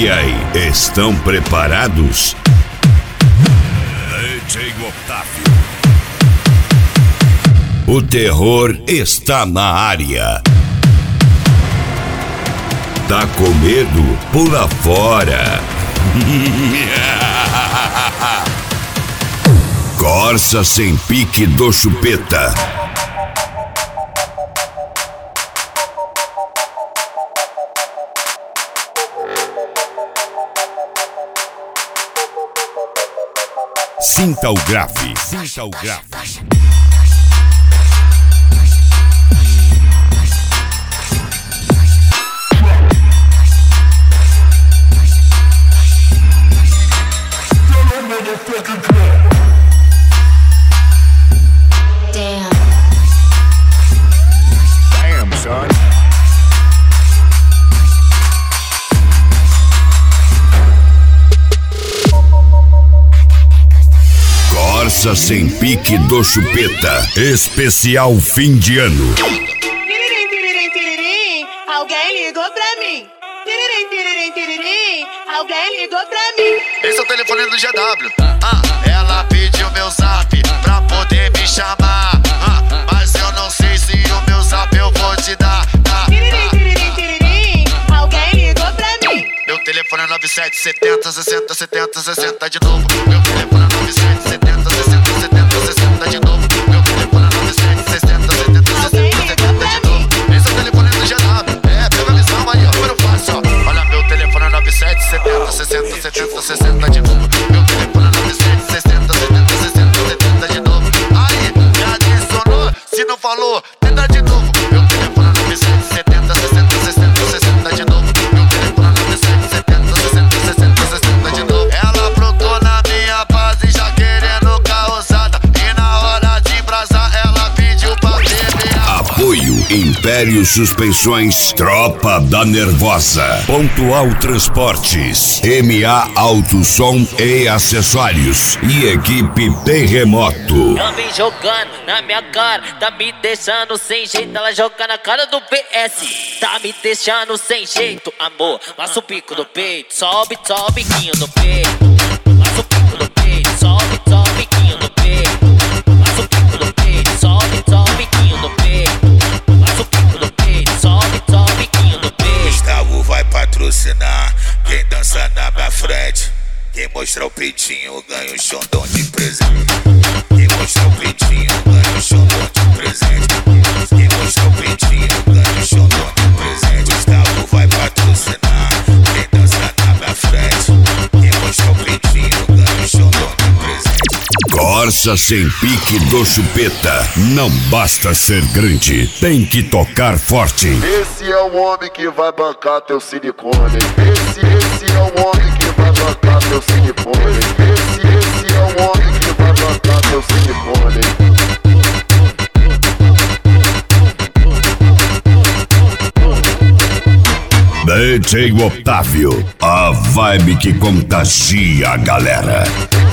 E aí, estão preparados? DJ Otávio. O terror está na área. Tá com medo? Pula fora. Corsa sem pique do Chupeta. Sinta o grave, sinta o grave. Damn, son. Corsa sem pique do Chupeta. Especial fim de ano. Alguém ligou pra mim. Alguém ligou pra mim. Esse é o telefone do GW. Ela pediu meu zap pra poder me chamar. Mas eu não sei se o meu zap eu vou te dar. Alguém ligou pra mim. Meu telefone é 9770 60 70 60 de novo. Meu telefone é 9770 60 70 60 de novo. Meu telefone é 9760 70 60 70 de novo. Esse é o telefone do GW. Pega a visão aí, ó. Número fácil, ó. Olha, meu telefone é 9770 60 70 60 de novo. Meu telefone é 9760 70 60 70 de novo. Aí, já adicionou? Se não falou, tenta de novo. Meu telefone é 9770 60 60 60 de novo. Meu telefone é 9770 60 60 60 de novo. Ela aprontou na minha base já querendo causada. E na hora de brasar ela pediu pra beber. Apoio Império Suspensões, Tropa da Nervosa, Pontual Transportes, MA Auto Som e Acessórios e Equipe Terremoto. Ela vem jogando na minha cara, tá me deixando sem jeito. Ela joga na cara do PS, tá me deixando sem jeito, amor. Passa o pico do peito, sobe, sobe o biquinho do peito. Passa o pico do peito, sobe, sobe o biquinho do peito. Passa o pico do peito, sobe, sobe o biquinho do peito. Passa o pico do peito, sobe, sobe o biquinho do peito. Gustavo vai patrocinar quem dança na minha frente. Quem mostrar o peitinho ganha o xondão de presente. Quem mostrar o peitinho ganha o xondão de presente. Quem mostrar o peitinho ganha o xondão de presente. Gustavo vai patrocinar quem dança na minha frente. Quem mostrar o peitinho ganha o xondão de presente. Corsa sem pique do Chupeta. Não basta ser grande, tem que tocar forte. Esse é o homem que vai bancar teu silicone. Esse é o homem que vai bancar teu silicone. Esse é o homem que vai bancar teu silicone. DJ Otávio, a vibe que contagia a galera.